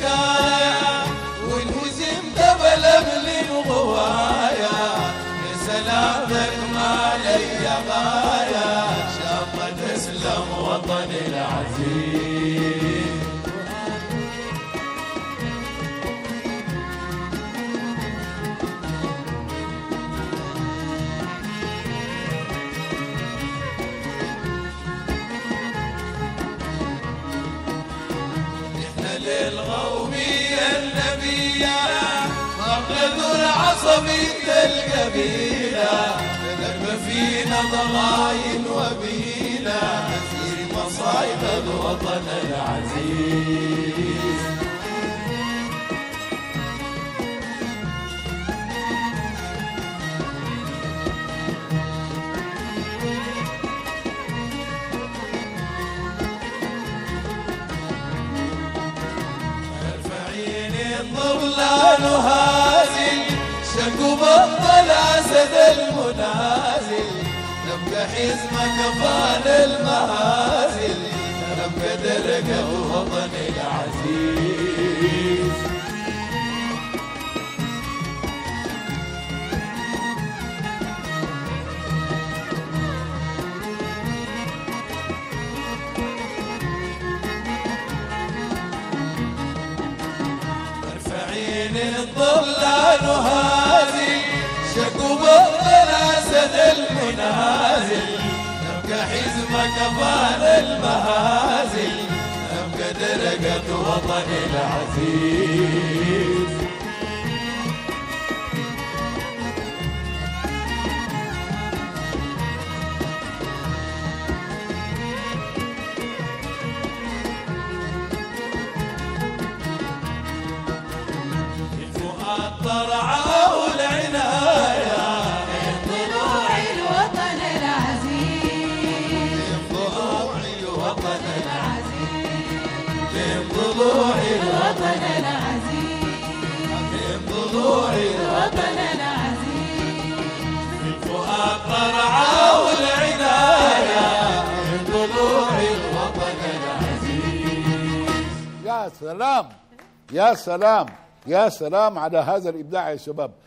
حكاية والهزم دبلب للغواية يا سلامك ما لي غاية شاطر تسلم وطني العزيز للغومية النبية مقلد عصبية القبيلة لما فينا ضغاين وبيلة تسير مصايب الوطن العزيز الظلال هازل شق بطل الاسد المنازل نبقى حزمك فان المهازل نبقى درق الوطن العزيز الظلال هازل شق بطل الاسد المنازل نبقى حزمك فان المهازل نبقى درقة وطن العزيز الطرعة والعناية من ضلوع الوطن العزيز من ضلوع الوطن العزيز من ضلوع الوطن العزيز من ضلوع الوطن العزيز الفؤاد طرعة والعناية من ضلوع الوطن العزيز. يا سلام يا سلام يا سلام على هذا الإبداع يا شباب.